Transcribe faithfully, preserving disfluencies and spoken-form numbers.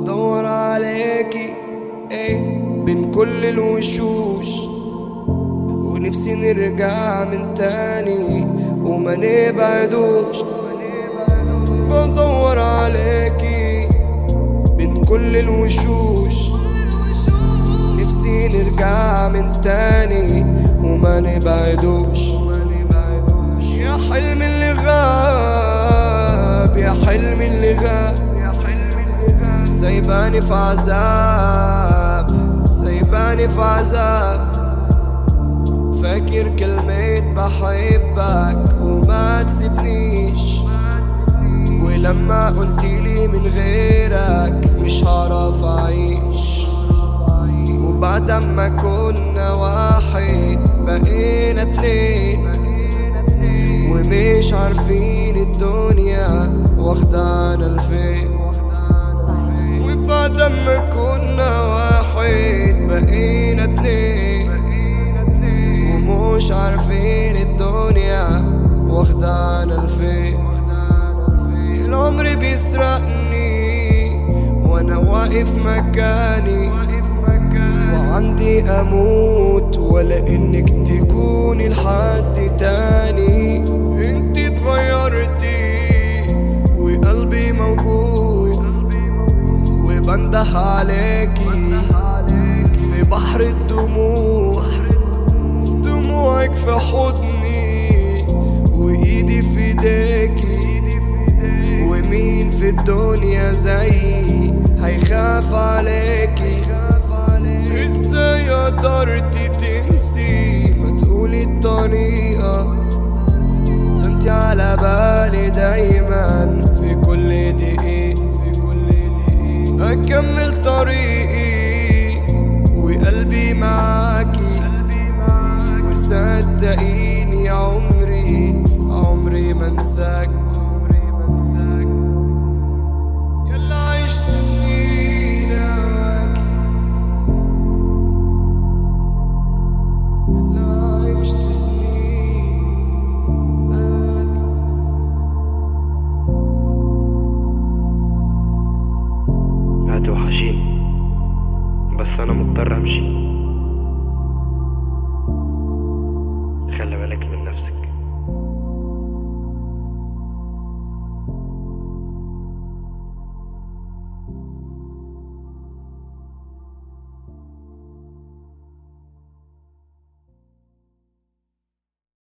بدور عليكي ايه بين كل الوشوش، ونفسي نرجع من تاني وما نبعدوش. بدور عليكي بين كل الوشوش، نفسي نرجع من تاني وما نبعدوش. يا حلم اللي غاب، يا حلم اللي غاب، سايباني في عذاب، سايباني في عذاب. فاكر كلمة بحبك وما تسيبنيش، ولما قلتيلي من غيرك مش هعرف أعيش. وبعد ما كنا واحد بقينا اتنين، ومش عارفين الدنيا واخدانا لفين. وبعد ما كنا واحد بقينا اتنين، ومش عارفين الدنيا واخدانا لفين. العمر بيسرقني وانا واقف مكاني، وعندي اموت ولا انك تكوني لحد تاني. انت اتغيرتي وقلبي موجود، وبنده عليكي في بحر الدموع. دموعك في حضني وايدي في ايديكي، ومين في الدنيا زيي هيخاف عليكي؟ ازاي قدرتي تنسي ما تقولي الطريقة؟ ده انت على بالي دايما في كل دقيقة، في كل دقيقة. هكمل طريقي وقلبي معاكي، وصدقيني عمري عمري ما انساك. يلا عشت سنين معاكي، يلا عشت سنين معاكي. هتوحشيني بس انا مضطر امشي. خلي بالك من نفسك.